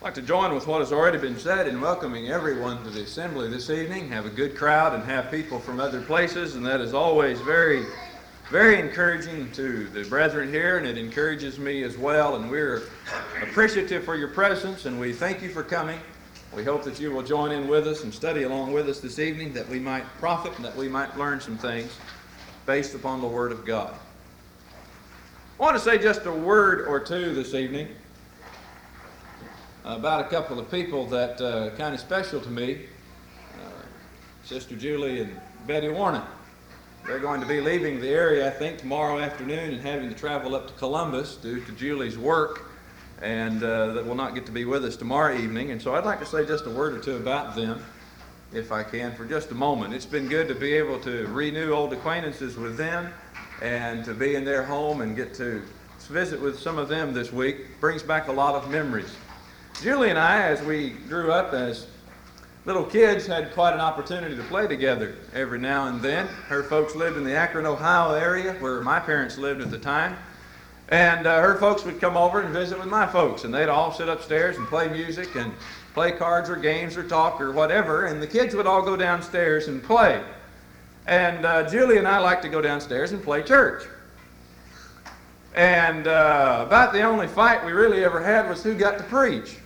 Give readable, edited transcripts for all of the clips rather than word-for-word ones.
I'd like to join with what has already been said in welcoming everyone to the assembly this evening. Have a good crowd and have people from other places, and that is always very, very encouraging to the brethren here, and it encourages me as well, and we're appreciative for your presence, and we thank you for coming. We hope that you will join in with us and study along with us this evening, that we might profit and that we might learn some things based upon the Word of God. I want to say just a word or two this evening about a couple of people that kind of special to me, Sister Julie and Betty Warren. They're going to be leaving the area, I think, tomorrow afternoon and having to travel up to Columbus due to Julie's work, and that will not get to be with us tomorrow evening. And so I'd like to say just a word or two about them, if I can, for just a moment. It's been good to be able to renew old acquaintances with them and to be in their home and get to visit with some of them this week. Brings back a lot of memories. Julie and I, as we grew up as little kids, had quite an opportunity to play together every now and then. Her folks lived in the Akron, Ohio area, where my parents lived at the time. And her folks would come over and visit with my folks, and they'd all sit upstairs and play music and play cards or games or talk or whatever, and the kids would all go downstairs and play. And Julie and I liked to go downstairs and play church. And about the only fight we really ever had was who got to preach.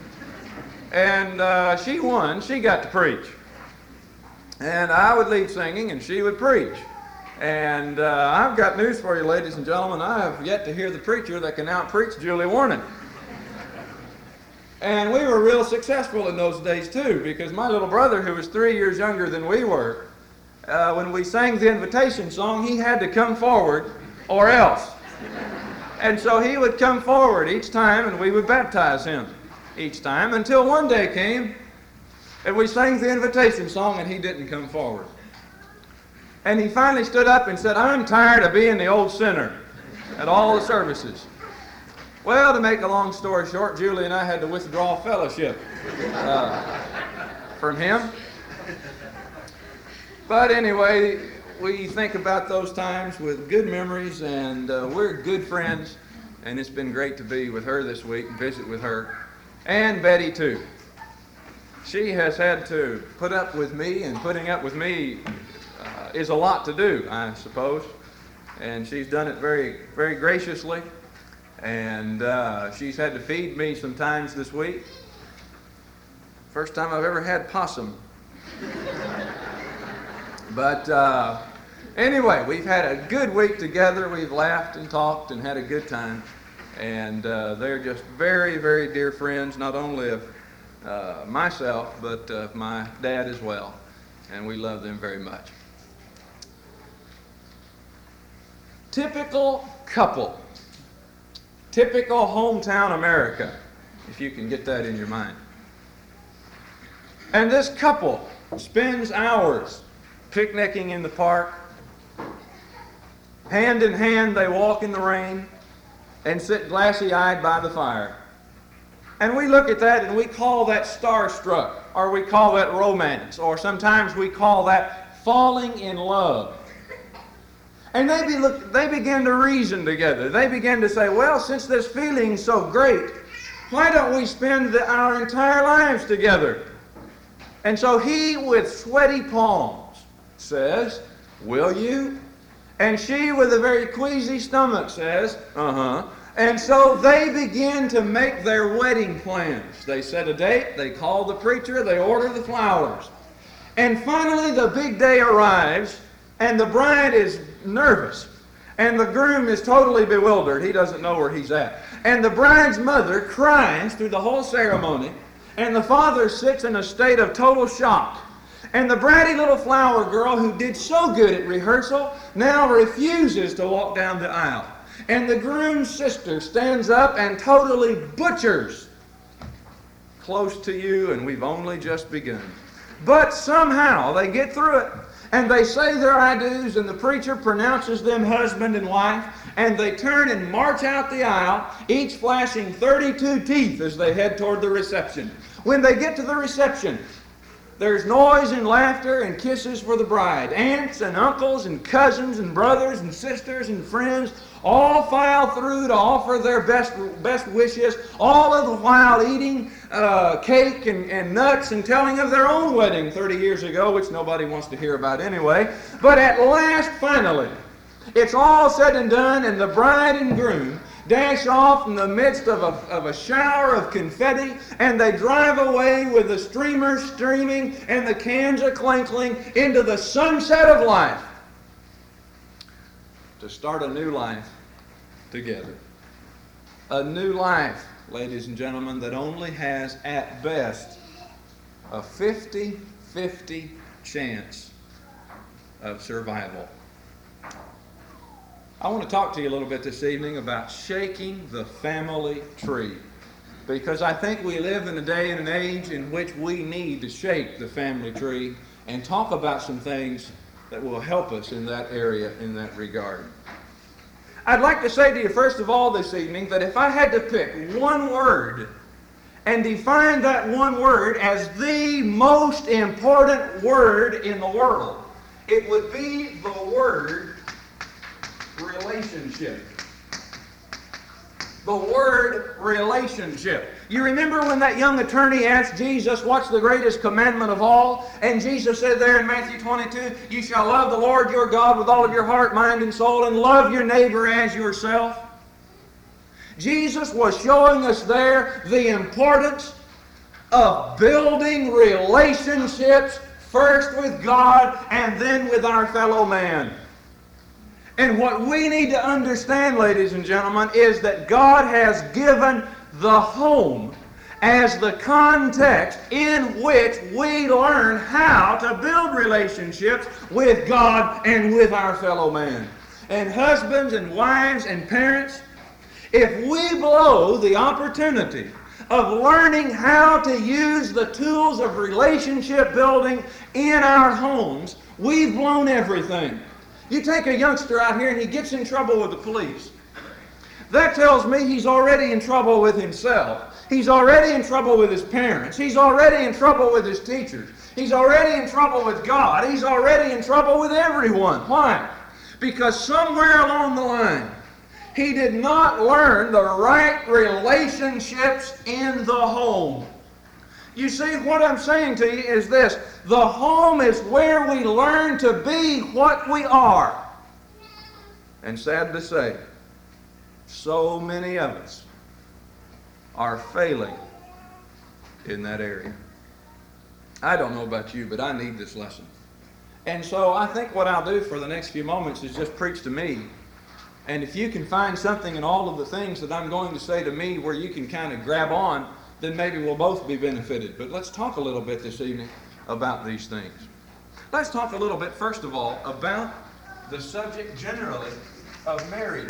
And she won. She got to preach. And I would lead singing, and she would preach. And I've got news for you, ladies and gentlemen. I have yet to hear the preacher that can out-preach Julie Warren. And we were real successful in those days, too, because my little brother, who was 3 years younger than we were, when we sang the invitation song, he had to come forward or else. And so he would come forward each time, and we would baptize him each time, until one day came and we sang the invitation song and he didn't come forward. And he finally stood up and said, "I'm tired of being the old sinner at all the services." Well, to make a long story short, Julie and I had to withdraw fellowship from him. But anyway, we think about those times with good memories, and we're good friends, and it's been great to be with her this week and visit with her. And Betty, too. She has had to put up with me, and putting up with me is a lot to do, I suppose. And she's done it very, very graciously. And she's had to feed me sometimes this week. First time I've ever had possum. But anyway, we've had a good week together. We've laughed and talked and had a good time. And they're just very, very dear friends, not only of myself, but of my dad as well. And we love them very much. Typical couple. Typical hometown America, if you can get that in your mind. And this couple spends hours picnicking in the park. Hand in hand, they walk in the rain and sit glassy-eyed by the fire. And we look at that and we call that starstruck, or we call that romance, or sometimes we call that falling in love. And they begin to reason together. They begin to say, well, since this feeling's so great, why don't we spend our entire lives together? And so he, with sweaty palms, says, "Will you?" And she, with a very queasy stomach, says, "Uh-huh." And so they begin to make their wedding plans. They set a date, they call the preacher, they order the flowers. And finally the big day arrives, and the bride is nervous, and the groom is totally bewildered. He doesn't know where he's at. And the bride's mother cries through the whole ceremony, and the father sits in a state of total shock. And the bratty little flower girl who did so good at rehearsal now refuses to walk down the aisle. And the groom's sister stands up and totally butchers. Close to you, and we've only just begun. But somehow they get through it, and they say their I do's, and the preacher pronounces them husband and wife, and they turn and march out the aisle, each flashing 32 teeth as they head toward the reception. When they get to the reception, there's noise and laughter and kisses for the bride. Aunts and uncles and cousins and brothers and sisters and friends all file through to offer their best wishes, all of the while eating cake and nuts and telling of their own wedding 30 years ago, which nobody wants to hear about anyway. But at last, finally, it's all said and done, and the bride and groom dash off in the midst of a shower of confetti, and they drive away with the streamers streaming and the cans a-clinkling into the sunset of life to start a new life together. A new life, ladies and gentlemen, that only has at best a 50-50 chance of survival. I want to talk to you a little bit this evening about shaking the family tree, because I think we live in a day and an age in which we need to shake the family tree and talk about some things that will help us in that area, in that regard. I'd like to say to you first of all this evening that if I had to pick one word and define that one word as the most important word in the world, it would be the word relationship. The word relationship. You remember when that young attorney asked Jesus, what's the greatest commandment of all? And Jesus said there in Matthew 22, you shall love the Lord your God with all of your heart, mind, and soul, and love your neighbor as yourself. Jesus was showing us there the importance of building relationships first with God and then with our fellow man. And what we need to understand, ladies and gentlemen, is that God has given the home as the context in which we learn how to build relationships with God and with our fellow man. And husbands and wives and parents, if we blow the opportunity of learning how to use the tools of relationship building in our homes, we've blown everything. You take a youngster out here and he gets in trouble with the police. That tells me he's already in trouble with himself. He's already in trouble with his parents. He's already in trouble with his teachers. He's already in trouble with God. He's already in trouble with everyone. Why? Because somewhere along the line, he did not learn the right relationships in the home. You see, what I'm saying to you is this. The home is where we learn to be what we are. And sad to say, so many of us are failing in that area. I don't know about you, but I need this lesson. And so I think what I'll do for the next few moments is just preach to me. And if you can find something in all of the things that I'm going to say to me where you can kind of grab on, then maybe we'll both be benefited. But let's talk a little bit this evening about these things. Let's talk a little bit, first of all, about the subject generally of marriage.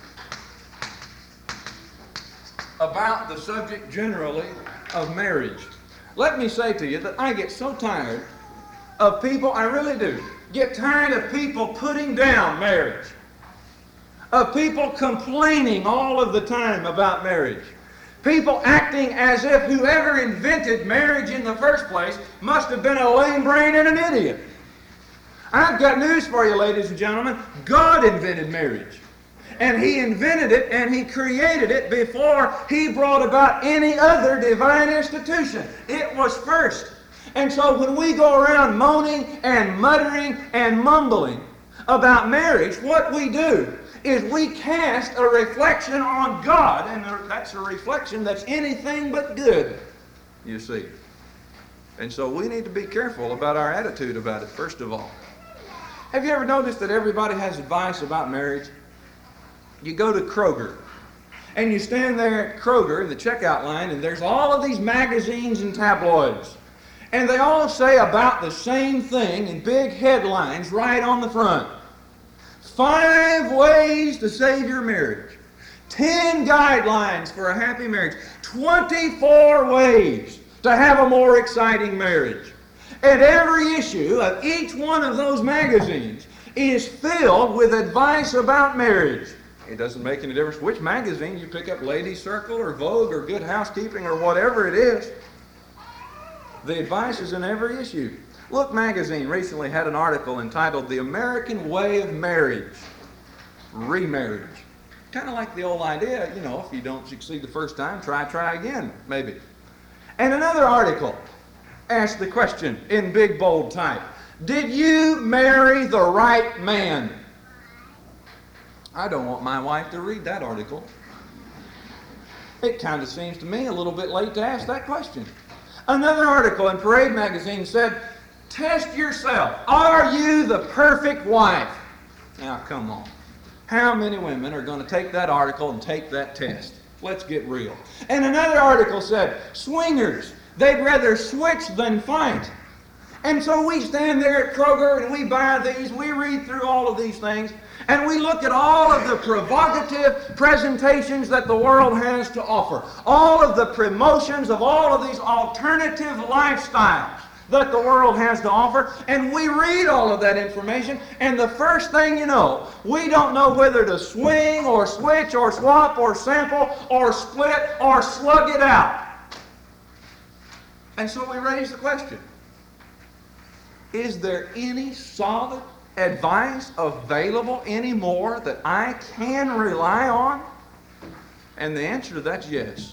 About the subject generally of marriage. Let me say to you that I get so tired of people, I really do, get tired of people putting down marriage. Of people complaining all of the time about marriage. People acting as if whoever invented marriage in the first place must have been a lame brain and an idiot. I've got news for you, ladies and gentlemen. God invented marriage. And He invented it and He created it before He brought about any other divine institution. It was first. And so when we go around moaning and muttering and mumbling about marriage, what we do is we cast a reflection on God, and that's a reflection that's anything but good, you see. And so we need to be careful about our attitude about it, first of all. Have you ever noticed that everybody has advice about marriage? You go to Kroger, and you stand there at Kroger in the checkout line, and there's all of these magazines and tabloids. And they all say about the same thing in big headlines right on the front. 5 ways to save your marriage. 10 guidelines for a happy marriage. 24 ways to have a more exciting marriage. And every issue of each one of those magazines is filled with advice about marriage. It doesn't make any difference which magazine you pick up, Ladies' Circle or Vogue or Good Housekeeping or whatever it is. The advice is in every issue. Look magazine recently had an article entitled The American Way of Marriage, Remarriage. Kind of like the old idea, if you don't succeed the first time, try again, maybe. And another article asked the question in big bold type, did you marry the right man? I don't want my wife to read that article. It kind of seems to me a little bit late to ask that question. Another article in Parade magazine said, test yourself. Are you the perfect wife? Now, come on. How many women are going to take that article and take that test? Let's get real. And another article said, swingers, they'd rather switch than fight. And so we stand there at Kroger and we buy these, we read through all of these things, and we look at all of the provocative presentations that the world has to offer, all of the promotions of all of these alternative lifestyles that the world has to offer, and we read all of that information, and the first thing you know, we don't know whether to swing or switch or swap or sample or split or slug it out. And so we raise the question, is there any solid advice available anymore that I can rely on? And the answer to that's yes.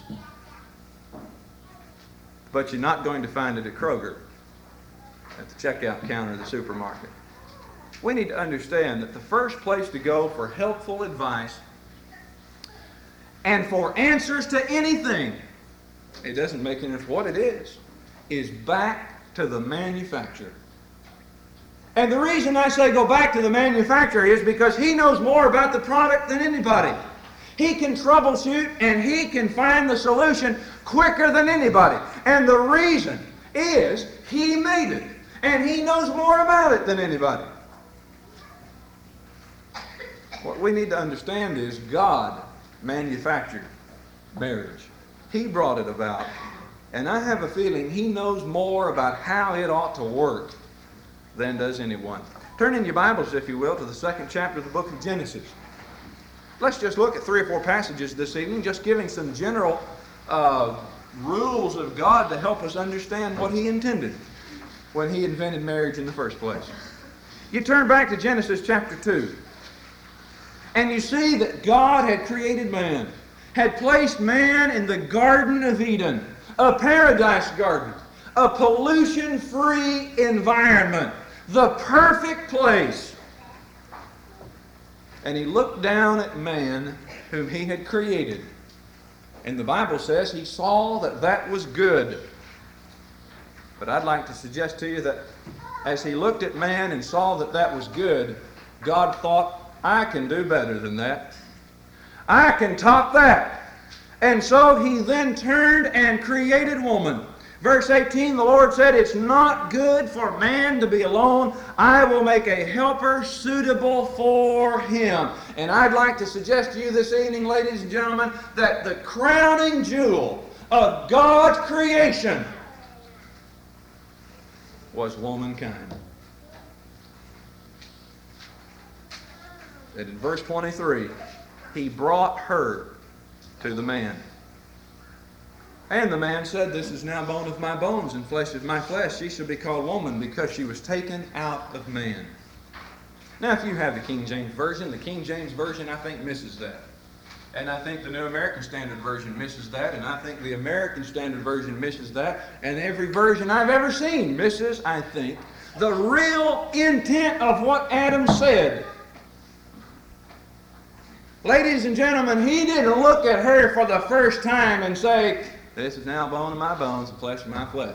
But you're not going to find it at Kroger, at the checkout counter of the supermarket. We need to understand that the first place to go for helpful advice and for answers to anything, it doesn't make any difference what it is back to the manufacturer. And the reason I say go back to the manufacturer is because he knows more about the product than anybody. He can troubleshoot and he can find the solution quicker than anybody. And the reason is he made it. And he knows more about it than anybody. What we need to understand is God manufactured marriage. He brought it about. And I have a feeling he knows more about how it ought to work than does anyone. Turn in your Bibles, if you will, to the 2nd chapter of the book of Genesis. Let's just look at 3 or 4 passages this evening, just giving some general rules of God to help us understand what he intended when he invented marriage in the first place. You turn back to Genesis chapter 2, and you see that God had created man, had placed man in the Garden of Eden, a paradise garden, a pollution-free environment, the perfect place. And he looked down at man whom he had created. And the Bible says he saw that that was good. But I'd like to suggest to you that as he looked at man and saw that that was good, God thought, I can do better than that. I can top that. And so he then turned and created woman. Verse 18, the Lord said, it's not good for man to be alone. I will make a helper suitable for him. And I'd like to suggest to you this evening, ladies and gentlemen, that the crowning jewel of God's creation was womankind. That in verse 23, he brought her to the man. And the man said, this is now bone of my bones and flesh of my flesh. She shall be called woman because she was taken out of man. Now, if you have the King James Version, the King James Version, I think, misses that. And I think the New American Standard Version misses that. And I think the American Standard Version misses that. And every version I've ever seen misses, I think, the real intent of what Adam said. Ladies and gentlemen, he didn't look at her for the first time and say, this is now bone of my bones and flesh of my flesh.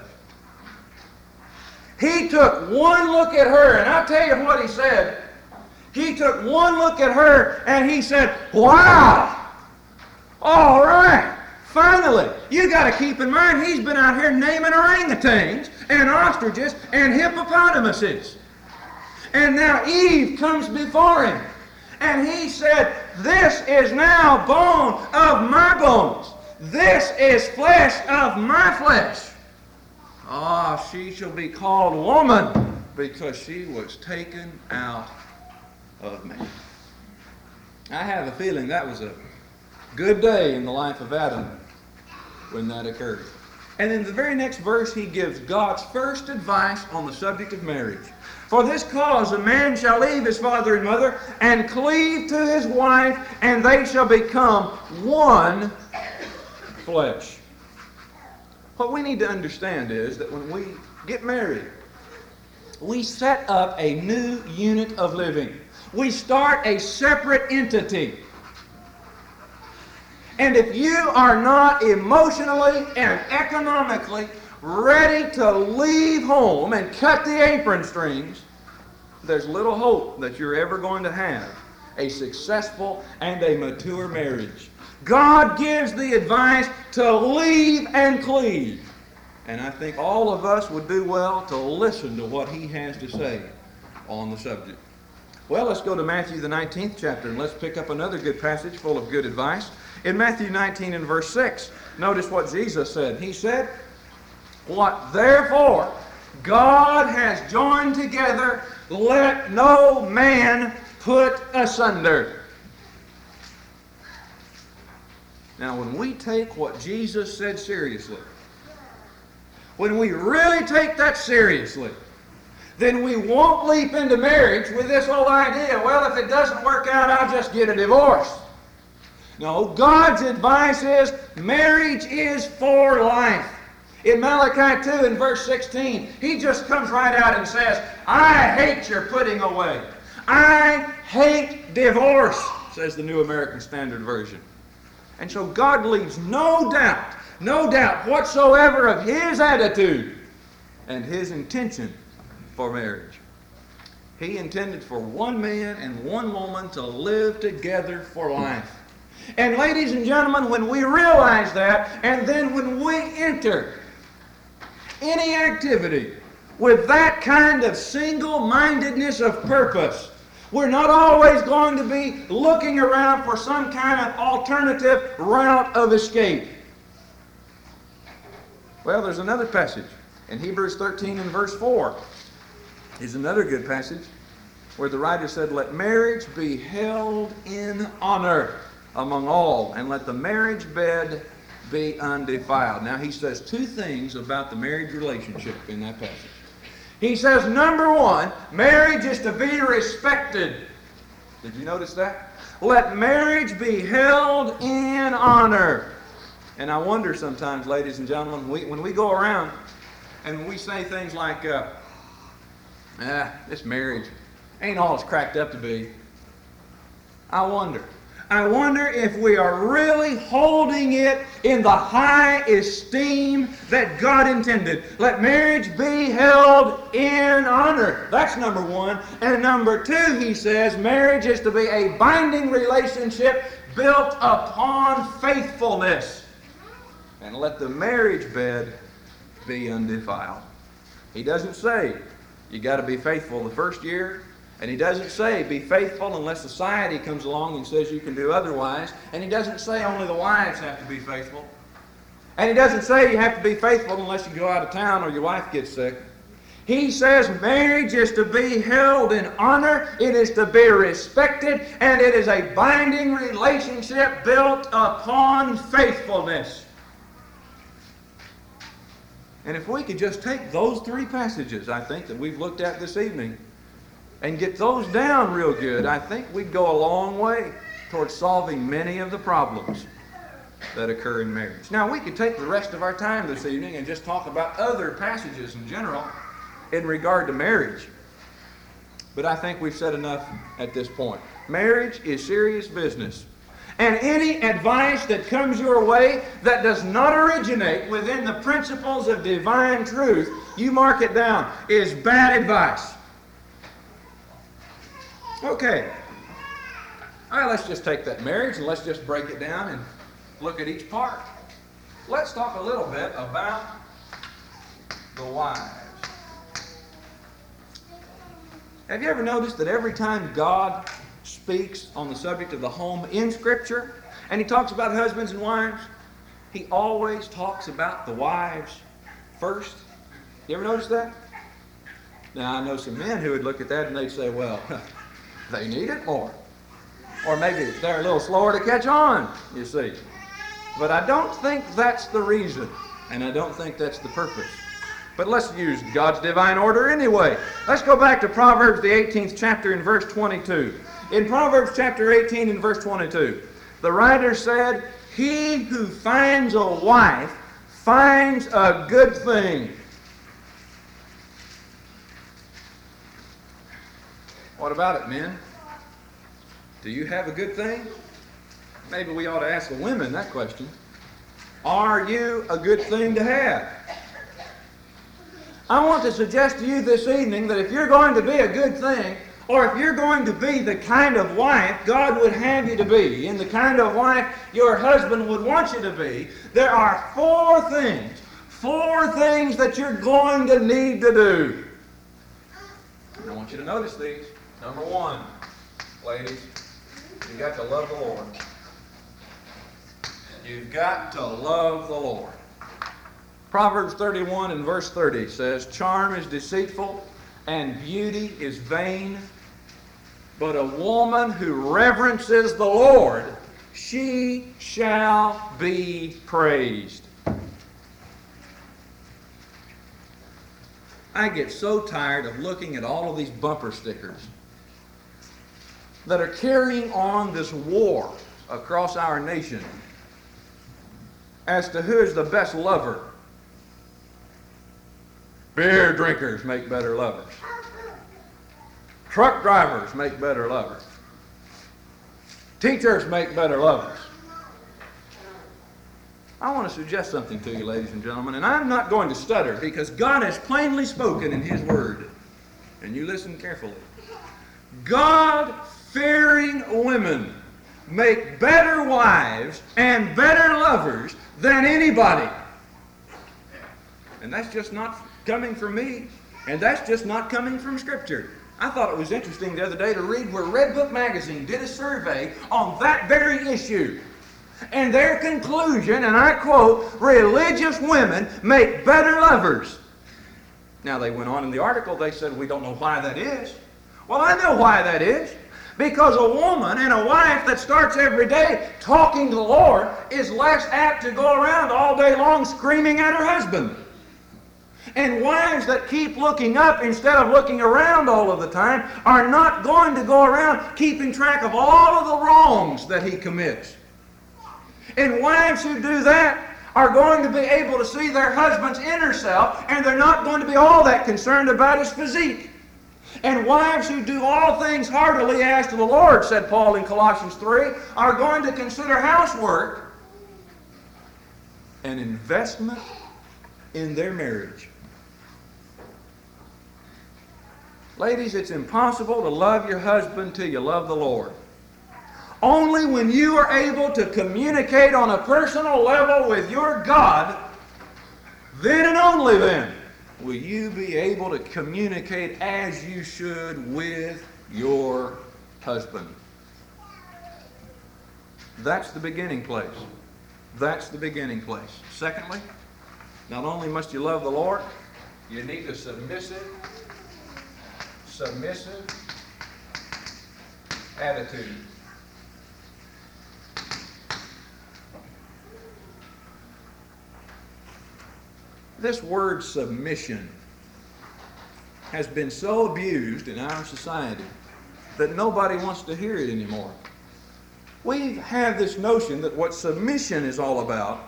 He took one look at her, and I'll tell you what he said. He took one look at her, and he said, wow! All right, finally. You got to keep in mind, he's been out here naming orangutans and ostriches and hippopotamuses. And now Eve comes before him. And he said, this is now bone of my bones. This is flesh of my flesh. Ah, she shall be called woman because she was taken out of man. I have a feeling that was a good day in the life of Adam when that occurred. And in the very next verse, he gives God's first advice on the subject of marriage. For this cause a man shall leave his father and mother and cleave to his wife, and they shall become one flesh. What we need to understand is that when we get married, we set up a new unit of living. We start a separate entity. And if you are not emotionally and economically ready to leave home and cut the apron strings, there's little hope that you're ever going to have a successful and a mature marriage. God gives the advice to leave and cleave. And I think all of us would do well to listen to what he has to say on the subject. Well, let's go to Matthew the 19th chapter and let's pick up another good passage full of good advice. In Matthew 19 and verse 6, notice what Jesus said. He said, "What therefore God has joined together, let no man put asunder." Now, when we take what Jesus said seriously, when we really take that seriously, then we won't leap into marriage with this old idea, well, if it doesn't work out, I'll just get a divorce. No, God's advice is marriage is for life. In Malachi 2 and verse 16, he just comes right out and says, I hate your putting away. I hate divorce, says the New American Standard Version. And so God leaves no doubt whatsoever of his attitude and his intention for marriage. He intended for one man and one woman to live together for life. And ladies and gentlemen, when we realize that, and then when we enter any activity with that kind of single-mindedness of purpose, we're not always going to be looking around for some kind of alternative route of escape. Well, there's another passage in Hebrews 13 and verse 4. Is another good passage where the writer said, let marriage be held in honor among all, and let the marriage bed be undefiled. Now he says two things about the marriage relationship in that passage. He says, number one, marriage is to be respected. Did you notice that? Let marriage be held in honor. And I wonder sometimes, ladies and gentlemen, when we go around and we say things like, this marriage ain't all it's cracked up to be. I wonder if we are really holding it in the high esteem that God intended. Let marriage be held in honor. That's number one. And number two, he says, marriage is to be a binding relationship built upon faithfulness. And let the marriage bed be undefiled. He doesn't say you got to be faithful the first year. And he doesn't say be faithful unless society comes along and says you can do otherwise. And he doesn't say only the wives have to be faithful. And he doesn't say you have to be faithful unless you go out of town or your wife gets sick. He says marriage is to be held in honor, it is to be respected, and it is a binding relationship built upon faithfulness. And if we could just take those three passages, I think, that we've looked at this evening, and get those down real good, I think we'd go a long way towards solving many of the problems that occur in marriage. Now, we could take the rest of our time this evening and just talk about other passages in general in regard to marriage. But I think we've said enough at this point. Marriage is serious business. And any advice that comes your way that does not originate within the principles of divine truth, you mark it down, is bad advice. Okay. All right, let's just take that marriage and let's just break it down and look at each part. Let's talk a little bit about the wives. Have you ever noticed that every time God speaks on the subject of the home in Scripture, and he talks about husbands and wives, he always talks about the wives first? You ever notice that? Now, I know some men who would look at that and they'd say, well, they need it more. Or maybe they're a little slower to catch on, you see. But I don't think that's the reason. And I don't think that's the purpose. But let's use God's divine order anyway. Let's go back to Proverbs, the 18th chapter, in verse 22. In Proverbs chapter 18 and verse 22, the writer said, "He who finds a wife finds a good thing." What about it, men? Do you have a good thing? Maybe we ought to ask the women that question. Are you a good thing to have? I want to suggest to you this evening that if you're going to be a good thing, or if you're going to be the kind of wife God would have you to be, and the kind of wife your husband would want you to be, there are four things that you're going to need to do. And I want you to notice these. Number one, ladies, you've got to love the Lord. You've got to love the Lord. Proverbs 31 and verse 30 says, "Charm is deceitful and beauty is vain, but a woman who reverences the Lord, she shall be praised." I get so tired of looking at all of these bumper stickers that are carrying on this war across our nation as to who is the best lover. Beer drinkers make better lovers. Truck drivers make better lovers. Teachers make better lovers. I want to suggest something to you, ladies and gentlemen, and I'm not going to stutter because God has plainly spoken in His Word. And you listen carefully. God-fearing women make better wives and better lovers than anybody. And that's just not coming from me, and that's just not coming from Scripture. I thought it was interesting the other day to read where Red Book Magazine did a survey on that very issue. And their conclusion, and I quote, "Religious women make better lovers." Now they went on in the article, they said, "We don't know why that is." Well, I know why that is. Because a woman and a wife that starts every day talking to the Lord is less apt to go around all day long screaming at her husband. And wives that keep looking up instead of looking around all of the time are not going to go around keeping track of all of the wrongs that he commits. And wives who do that are going to be able to see their husband's inner self, and they're not going to be all that concerned about his physique. And wives who do all things heartily as to the Lord, said Paul in Colossians 3, are going to consider housework an investment in their marriage. Ladies, it's impossible to love your husband till you love the Lord. Only when you are able to communicate on a personal level with your God, then and only then will you be able to communicate as you should with your husband. That's the beginning place. That's the beginning place. Secondly, not only must you love the Lord, you need a submissive attitude. This word submission has been so abused in our society that nobody wants to hear it anymore. We have this notion that what submission is all about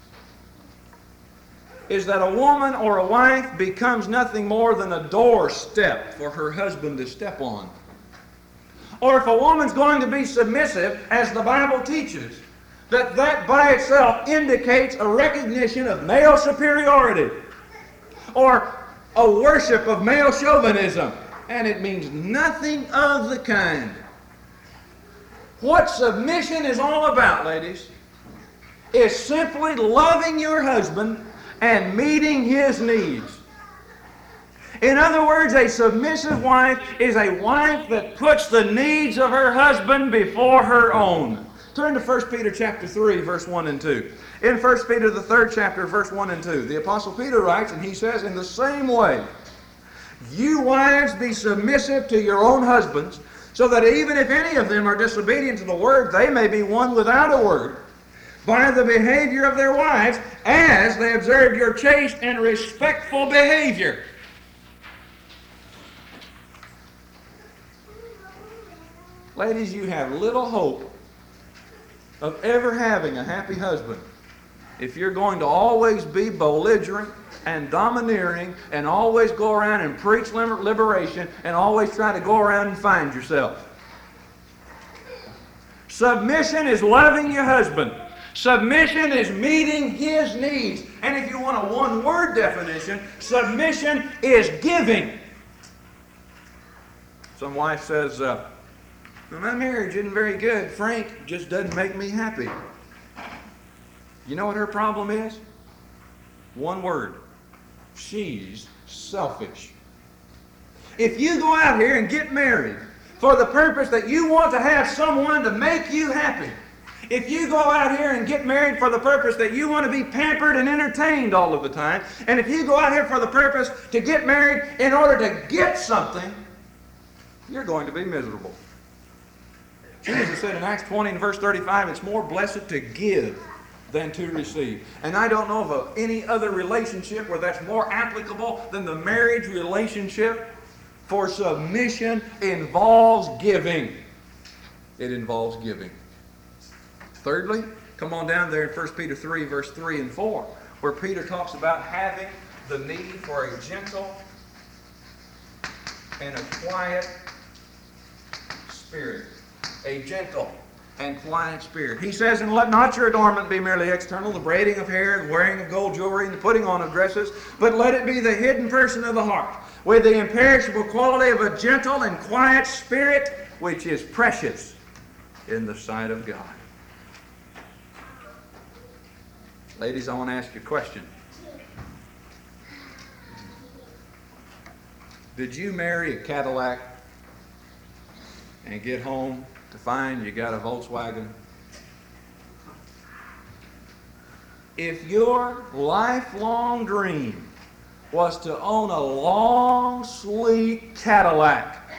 is that a woman or a wife becomes nothing more than a doorstep for her husband to step on. Or if a woman's going to be submissive, as the Bible teaches, that by itself indicates a recognition of male superiority or a worship of male chauvinism. And it means nothing of the kind. What submission is all about, ladies, is simply loving your husband and meeting his needs. In other words, a submissive wife is a wife that puts the needs of her husband before her own. Turn to 1 Peter chapter 3, verse 1 and 2. In 1 Peter, the 3rd chapter, verse 1 and 2, the Apostle Peter writes, and he says, "In the same way, you wives be submissive to your own husbands, so that even if any of them are disobedient to the word, they may be won without a word, by the behavior of their wives, as they observe your chaste and respectful behavior. Ladies, you have little hope of ever having a happy husband if you're going to always be belligerent and domineering and always go around and preach liberation and always try to go around and find yourself. Submission is loving your husband. Submission is meeting his needs. And if you want a one-word definition, submission is giving. Some wife says, my marriage isn't very good. Frank just doesn't make me happy. You know what her problem is? One word. She's selfish. If you go out here and get married for the purpose that you want to have someone to make you happy, if you go out here and get married for the purpose that you want to be pampered and entertained all of the time, and if you go out here for the purpose to get married in order to get something, you're going to be miserable. Jesus said in Acts 20 and verse 35, it's more blessed to give than to receive. And I don't know of any other relationship where that's more applicable than the marriage relationship. For submission involves giving. It involves giving. Thirdly, come on down there in 1 Peter 3, verse 3 and 4, where Peter talks about having the need for a gentle and a quiet spirit. A gentle and quiet spirit. He says, and let not your adornment be merely external, the braiding of hair, the wearing of gold jewelry, and the putting on of dresses, but let it be the hidden person of the heart, with the imperishable quality of a gentle and quiet spirit, which is precious in the sight of God. Ladies, I want to ask you a question. Did you marry a Cadillac and get home to find you got a Volkswagen? If your lifelong dream was to own a long, sleek Cadillac,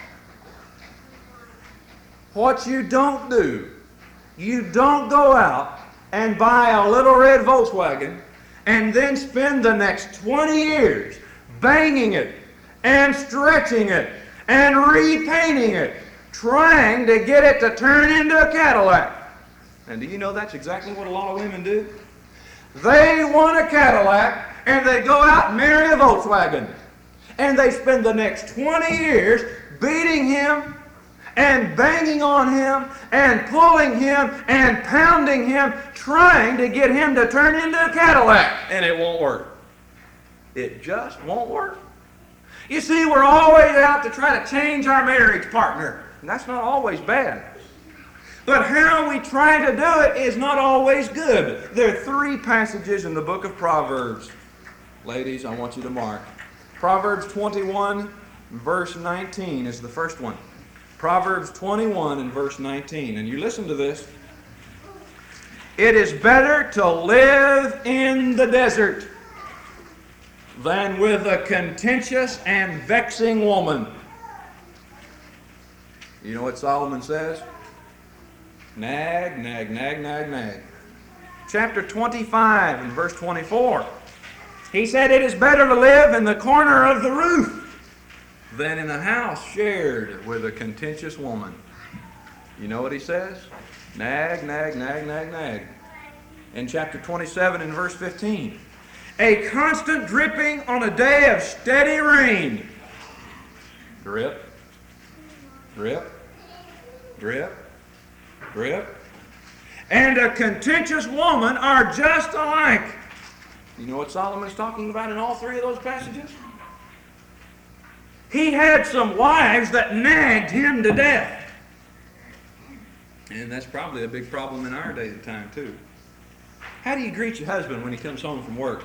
what you don't do, you don't go out and buy a little red Volkswagen and then spend the next 20 years banging it and stretching it and repainting it, trying to get it to turn into a Cadillac. And do you know that's exactly what a lot of women do? They want a Cadillac and they go out and marry a Volkswagen. And they spend the next 20 years beating him and banging on him and pulling him and pounding him, trying to get him to turn into a Cadillac. And it won't work. It just won't work. You see, we're always out to try to change our marriage partner. And that's not always bad. But how we try to do it is not always good. There are 3 passages in the book of Proverbs. Ladies, I want you to mark. Proverbs 21, verse 19 is the first one. Proverbs 21 and verse 19. And you listen to this. It is better to live in the desert than with a contentious and vexing woman. You know what Solomon says? Nag, nag, nag, nag, nag. Chapter 25 and verse 24. He said, it is better to live in the corner of the roof than in a house shared with a contentious woman. You know what he says? Nag, nag, nag, nag, nag. In chapter 27 and verse 15. A constant dripping on a day of steady rain. Drip. Drip, drip, drip. And a contentious woman are just alike. You know what Solomon is talking about in all 3 of those passages? He had some wives that nagged him to death. And that's probably a big problem in our day and time too. How do you greet your husband when he comes home from work?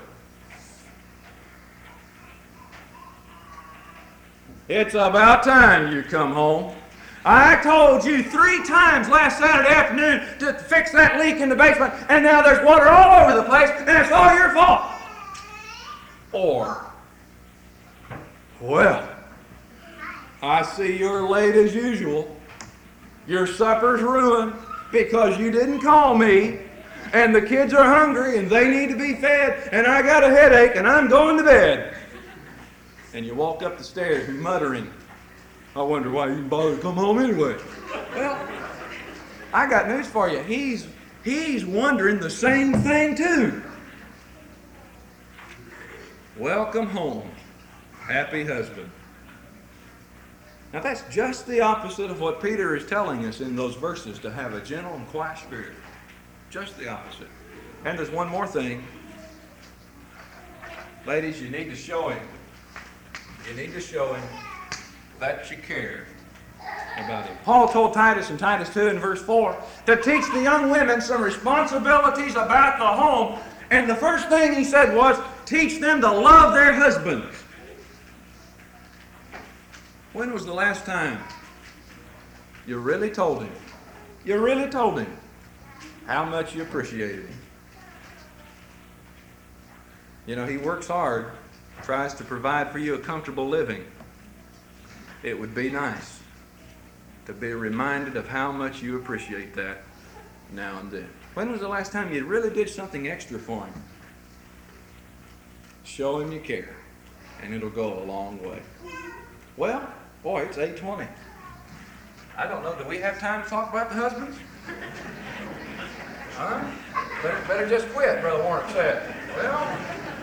It's about time you come home. I told you 3 times last Saturday afternoon to fix that leak in the basement, and now there's water all over the place, and it's all your fault. Or, well, I see you're late as usual. Your supper's ruined because you didn't call me. and the kids are hungry and they need to be fed, and I got a headache and I'm going to bed. And you walk up the stairs muttering, I wonder why you bother to come home anyway. Well, I got news for you. He's wondering the same thing too. Welcome home, happy husband. Now that's just the opposite of what Peter is telling us in those verses, to have a gentle and quiet spirit. Just the opposite. And there's one more thing. Ladies, you need to show him. You need to show him that you care about him. Paul told Titus in Titus 2 and verse 4 to teach the young women some responsibilities about the home. And the first thing he said was, teach them to love their husbands. When was the last time you really told him? You really told him how much you appreciated him. You know, he works hard, tries to provide for you a comfortable living. It would be nice to be reminded of how much you appreciate that now and then. When was the last time you really did something extra for him? Show him you care, and it'll go a long way. Well, boy, it's 8:20. I don't know, do we have time to talk about the husbands? Huh? Better just quit, Brother Warren said. Well,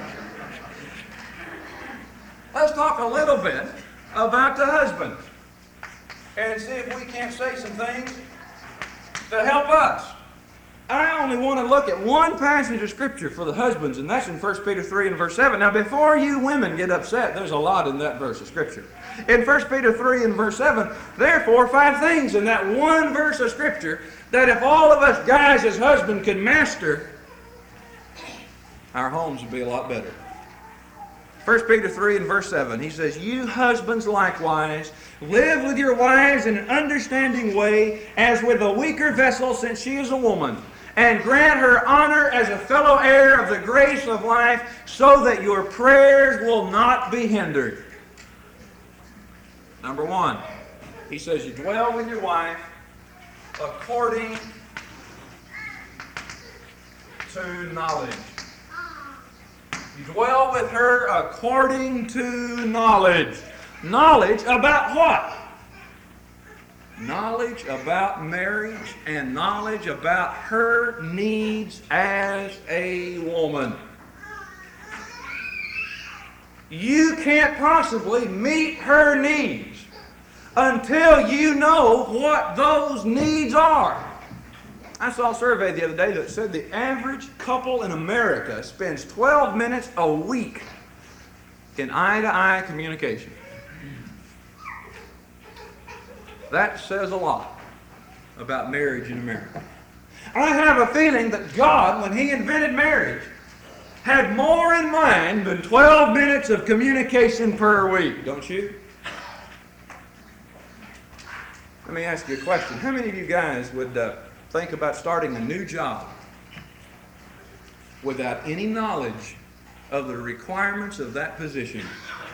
let's talk a little bit about the husbands and see if we can't say some things to help us. I only want to look at one passage of Scripture for the husbands, and that's in 1 Peter 3 and verse 7. Now, before you women get upset, there's a lot in that verse of Scripture. In 1 Peter 3 and verse 7, therefore, 5 things in that one verse of Scripture that if all of us guys as husbands could master, our homes would be a lot better. 1 Peter 3 and verse 7, he says, you husbands likewise, live with your wives in an understanding way, as with a weaker vessel, since she is a woman, and grant her honor as a fellow heir of the grace of life, so that your prayers will not be hindered. Number 1, he says you dwell with your wife according to knowledge. You dwell with her according to knowledge. Knowledge about what? Knowledge about marriage and knowledge about her needs as a woman. You can't possibly meet her needs until you know what those needs are. I saw a survey the other day that said the average couple in America spends 12 minutes a week in eye-to-eye communication. That says a lot about marriage in America. I have a feeling that God, when He invented marriage, had more in mind than 12 minutes of communication per week, don't you? Let me ask you a question. How many of you guys would think about starting a new job without any knowledge of the requirements of that position?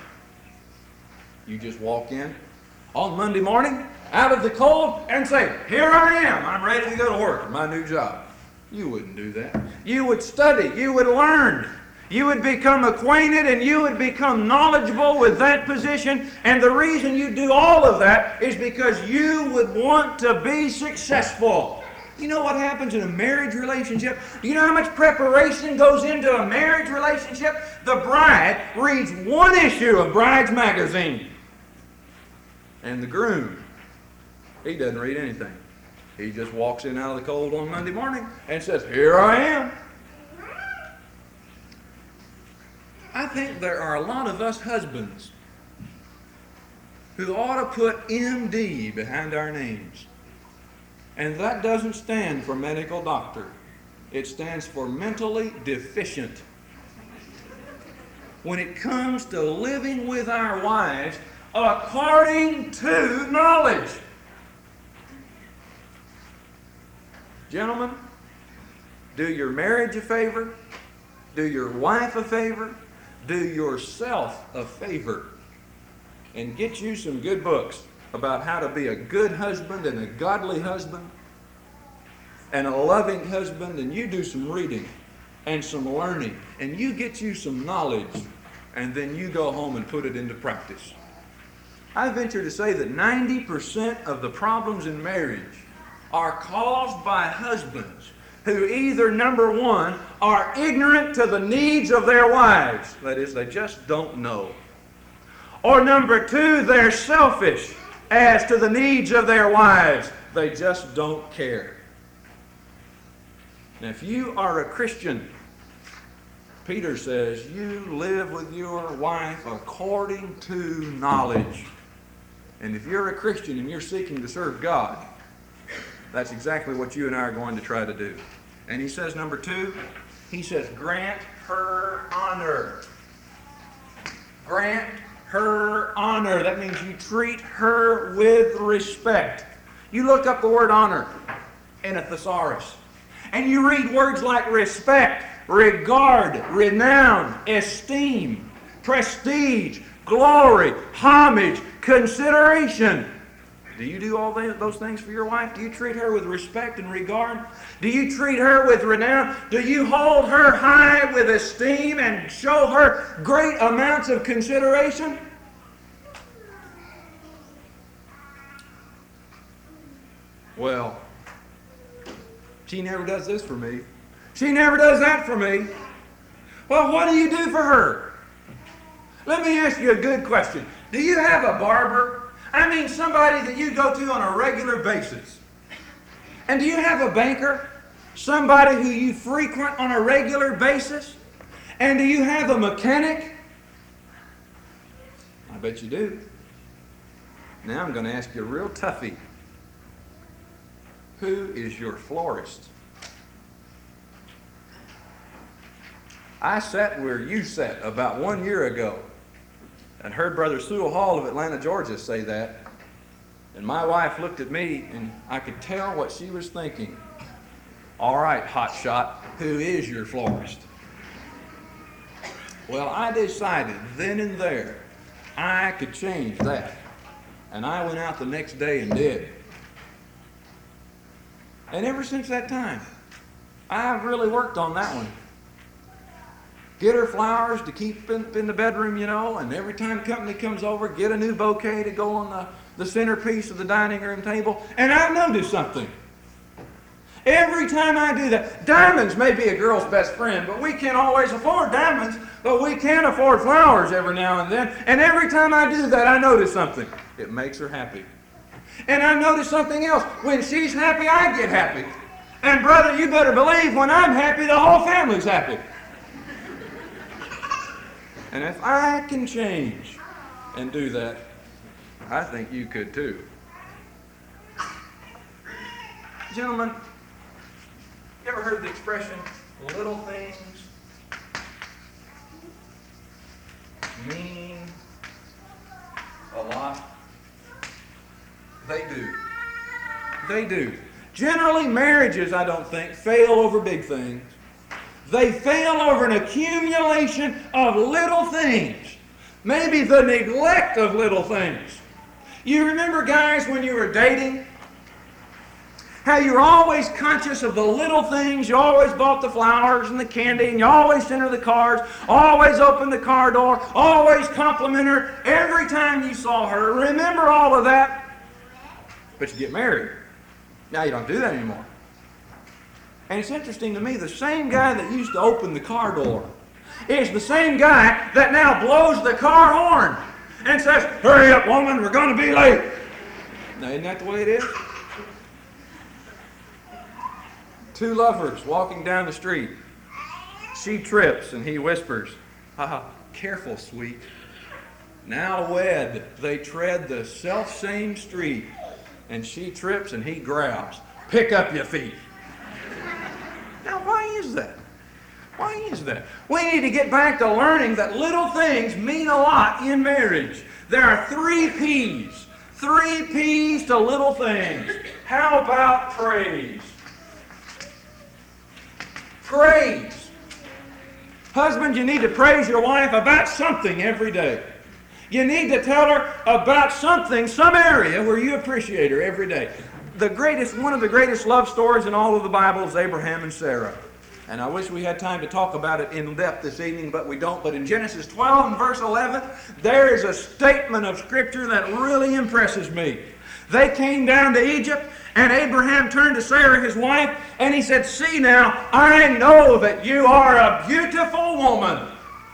You just walk in on Monday morning, out of the cold, and say, here I am, I'm ready to go to work, my new job. You wouldn't do that. You would study, you would learn, you would become acquainted, and you would become knowledgeable with that position. And the reason you do all of that is because you would want to be successful. You know what happens in a marriage relationship? Do you know how much preparation goes into a marriage relationship? The bride reads one issue of Bride's magazine. And the groom, he doesn't read anything. He just walks in out of the cold on Monday morning and says, here I am. I think there are a lot of us husbands who ought to put MD behind our names. And that doesn't stand for medical doctor. It stands for mentally deficient. When it comes to living with our wives according to knowledge. Gentlemen, do your marriage a favor, do your wife a favor, do yourself a favor, and get you some good books about how to be a good husband and a godly husband. and a loving husband, and you do some reading and some learning, and you get you some knowledge, and then you go home and put it into practice. I venture to say that 90% of the problems in marriage are caused by husbands who either, number one, are ignorant to the needs of their wives, that is, they just don't know, or number two, they're selfish as to the needs of their wives, they just don't care. Now, if you are a Christian, Peter says, you live with your wife according to knowledge. And if you're a Christian and you're seeking to serve God, that's exactly what you and I are going to try to do. And he says, number two, he says, grant her honor. Grant her honor. That means you treat her with respect. You look up the word honor in a thesaurus, and you read words like respect, regard, renown, esteem, prestige, glory, homage, consideration. Do you do all those things for your wife? Do you treat her with respect and regard? Do you treat her with renown? Do you hold her high with esteem and show her great amounts of consideration? Well, she never does this for me. She never does that for me. Well, what do you do for her? Let me ask you a good question. Do you have a barber? I mean somebody that you go to on a regular basis. And do you have a banker? Somebody who you frequent on a regular basis? And do you have a mechanic? I bet you do. Now I'm going to ask you a real toughie. Who is your florist? I sat where you sat about 1 year ago and heard Brother Sewell Hall of Atlanta, Georgia say that. And my wife looked at me and I could tell what she was thinking. All right, hotshot, who is your florist? Well, I decided then and there I could change that. And I went out the next day and did. And ever since that time, I've really worked on that one. Get her flowers to keep in the bedroom, and every time company comes over, get a new bouquet to go on the centerpiece of the dining room table. And I've noticed something. Every time I do that, diamonds may be a girl's best friend, but we can't always afford diamonds, but we can afford flowers every now and then. And every time I do that, I notice something. It makes her happy. And I notice something else. When she's happy, I get happy. And brother, you better believe when I'm happy, the whole family's happy. And if I can change and do that, I think you could too. Gentlemen, you ever heard the expression, little things mean a lot? They do. They do. Generally, marriages, I don't think, fail over big things. They fail over an accumulation of little things. Maybe the neglect of little things. You remember, guys, when you were dating, how you were always conscious of the little things. You always bought the flowers and the candy, and you always sent her the cards, always opened the car door, always compliment her every time you saw her. Remember all of that? But you get married. Now you don't do that anymore. And it's interesting to me, the same guy that used to open the car door is the same guy that now blows the car horn and says, "Hurry up, woman, we're going to be late." Now, isn't that the way it is? Two lovers walking down the street. She trips and he whispers, "Careful, sweet." Now wed, they tread the self-same street. And she trips and he growls, "Pick up your feet." Now, why is that? Why is that? We need to get back to learning that little things mean a lot in marriage. There are 3 P's. 3 P's to little things. How about praise? Praise. Husband, you need to praise your wife about something every day. You need to tell her about something, some area where you appreciate her every day. one of the greatest love stories in all of the Bible is Abraham and Sarah. And I wish we had time to talk about it in depth this evening, but we don't. But in Genesis 12 and verse 11, there is a statement of Scripture that really impresses me. They came down to Egypt, and Abraham turned to Sarah, his wife, and he said, "See now, I know that you are a beautiful woman."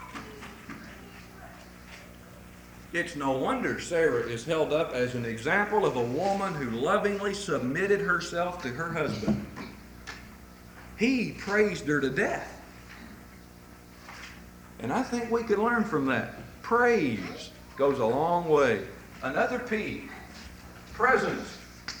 It's no wonder Sarah is held up as an example of a woman who lovingly submitted herself to her husband. He praised her to death. And I think we could learn from that. Praise goes a long way. Another P. Presence.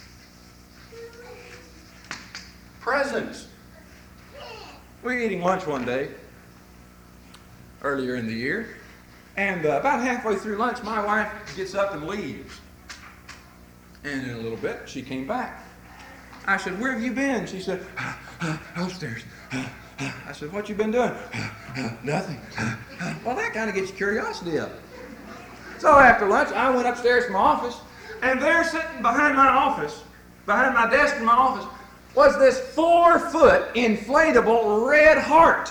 Presence. We were eating lunch one day, earlier in the year, and about halfway through lunch, my wife gets up and leaves. And in a little bit, she came back. I said, "Where have you been?" She said, "Upstairs." I said, "What you been doing?" "Nothing." Well, that kind of gets your curiosity up. So after lunch, I went upstairs to my office, and there sitting behind my desk in my office, was this 4-foot inflatable red heart.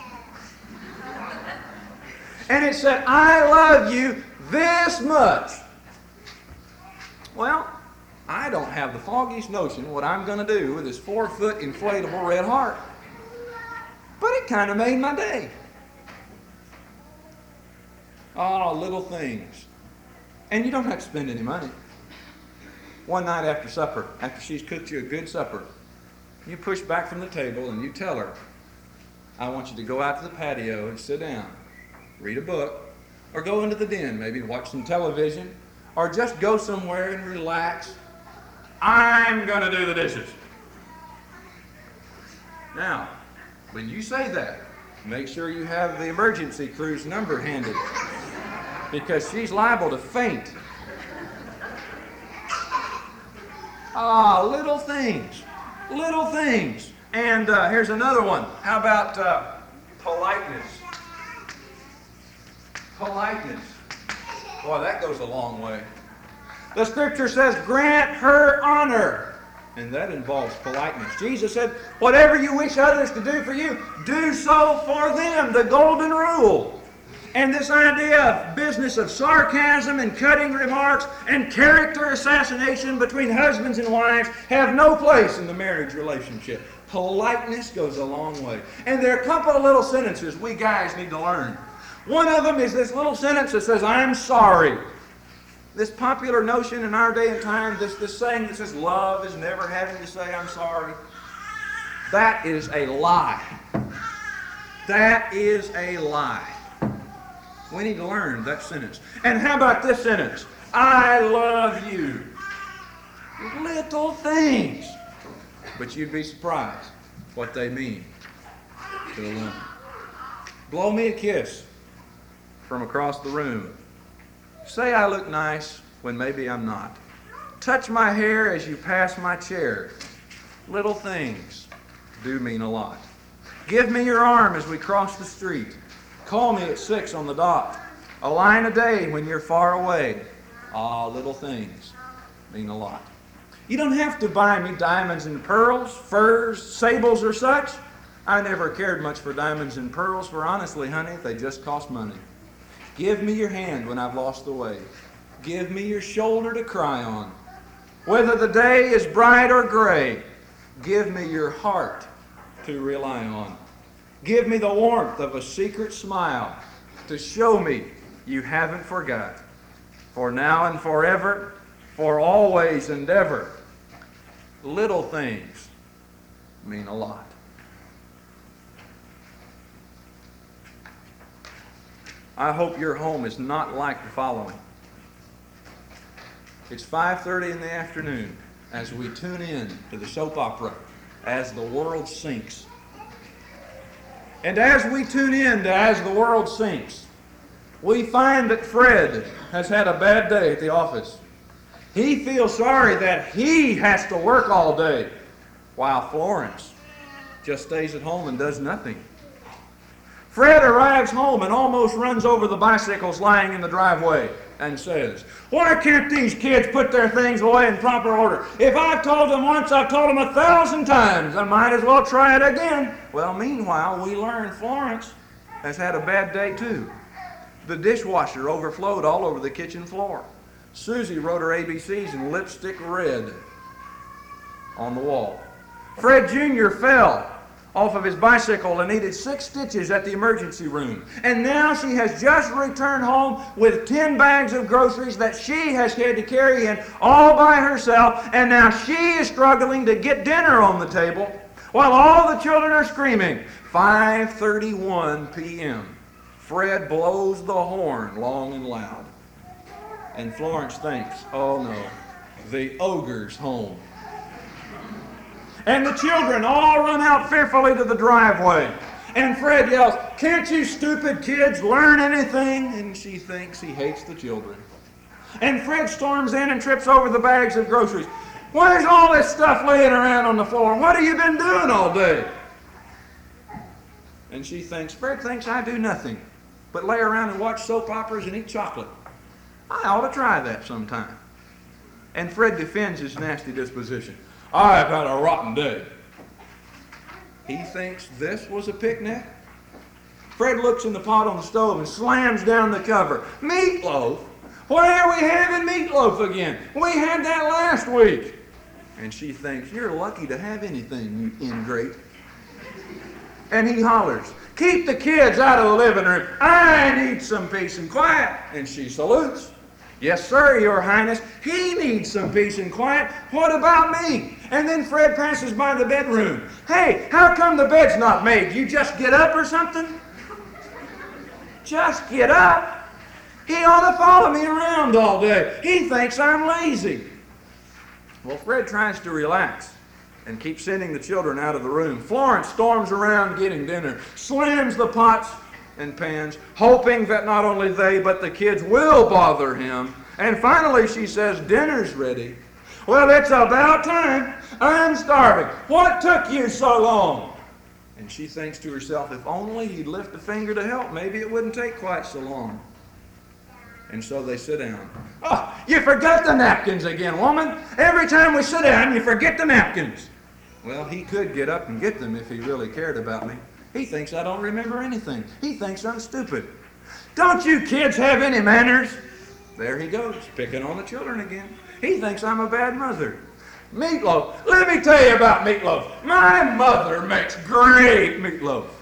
And it said, "I love you this much." Well, I don't have the foggiest notion what I'm going to do with this 4-foot inflatable red heart. But it kind of made my day. Oh, little things. And you don't have to spend any money. One night after supper, after she's cooked you a good supper, you push back from the table and you tell her, "I want you to go out to the patio and sit down, read a book, or go into the den, maybe watch some television, or just go somewhere and relax. I'm going to do the dishes." Now, when you say that, make sure you have the emergency crew's number handy, because she's liable to faint. Ah, little things. Little things. And here's another one. How about politeness? Politeness. Boy, that goes a long way. The Scripture says, "Grant her honor." And that involves politeness. Jesus said, "Whatever you wish others to do for you, do so for them." The golden rule. And this idea of business of sarcasm and cutting remarks and character assassination between husbands and wives have no place in the marriage relationship. Politeness goes a long way. And there are a couple of little sentences we guys need to learn. One of them is this little sentence that says, "I'm sorry." This popular notion in our day and time, this saying that says love is never having to say "I'm sorry," that is a lie. That is a lie. We need to learn that sentence. And how about this sentence? "I love you." Little things. But you'd be surprised what they mean to a woman. Blow me a kiss from across the room. Say I look nice when maybe I'm not. Touch my hair as you pass my chair. Little things do mean a lot. Give me your arm as we cross the street. Call me at 6 on the dot. A line a day when you're far away. Ah, little things mean a lot. You don't have to buy me diamonds and pearls, furs, sables, or such. I never cared much for diamonds and pearls, for honestly, honey, they just cost money. Give me your hand when I've lost the way. Give me your shoulder to cry on. Whether the day is bright or gray, give me your heart to rely on. Give me the warmth of a secret smile to show me you haven't forgot. For now and forever, for always and ever, little things mean a lot. I hope your home is not like the following. It's 5:30 in the afternoon as we tune in to the soap opera As the World Sinks. And as we tune in to As the World Sinks, we find that Fred has had a bad day at the office. He feels sorry that he has to work all day, while Florence just stays at home and does nothing. Fred arrives home and almost runs over the bicycles lying in the driveway. and says, "Why can't these kids put their things away in proper order? If I've told them once, I've told them 1,000 times. I might as well try it again." Well, meanwhile, we learn Florence has had a bad day too. The dishwasher overflowed all over the kitchen floor. Susie wrote her ABCs in lipstick red on the wall. Fred Jr. fell off of his bicycle and needed 6 stitches at the emergency room. And now she has just returned home with 10 bags of groceries that she has had to carry in all by herself. And now she is struggling to get dinner on the table while all the children are screaming. 5:31 p.m. Fred blows the horn long and loud. And Florence thinks, "Oh no, the ogre's home." And the children all run out fearfully to the driveway. And Fred yells, "Can't you stupid kids learn anything?" And she thinks he hates the children. And Fred storms in and trips over the bags of groceries. "Where's all this stuff laying around on the floor? What have you been doing all day?" And she thinks, Fred thinks I do nothing but lay around and watch soap operas and eat chocolate. I ought to try that sometime. And Fred defends his nasty disposition. "I've had a rotten day." He thinks this was a picnic. Fred looks in the pot on the stove and slams down the cover. "Meatloaf? Why are we having meatloaf again? We had that last week." And she thinks, "You're lucky to have anything, you ingrate." And he hollers, "Keep the kids out of the living room. I need some peace and quiet." And she salutes. "Yes, sir, Your Highness. He needs some peace and quiet. What about me?" And then Fred passes by the bedroom. "Hey, how come the bed's not made? You just get up or something?" Just get up? He ought to follow me around all day. He thinks I'm lazy. Well, Fred tries to relax and keeps sending the children out of the room. Florence storms around getting dinner, slams the pots and pans, hoping that not only they but the kids will bother him. And finally she says, "Dinner's ready." "Well, it's about time. I'm starving. What took you so long?" And she thinks to herself, if only he'd lift a finger to help, maybe it wouldn't take quite so long. And so they sit down. "Oh, you forgot the napkins again, woman. Every time we sit down, you forget the napkins." Well, he could get up and get them if he really cared about me. He thinks I don't remember anything. He thinks I'm stupid. "Don't you kids have any manners?" There he goes, picking on the children again. He thinks I'm a bad mother. "Meatloaf. Let me tell you about meatloaf. My mother makes great meatloaf."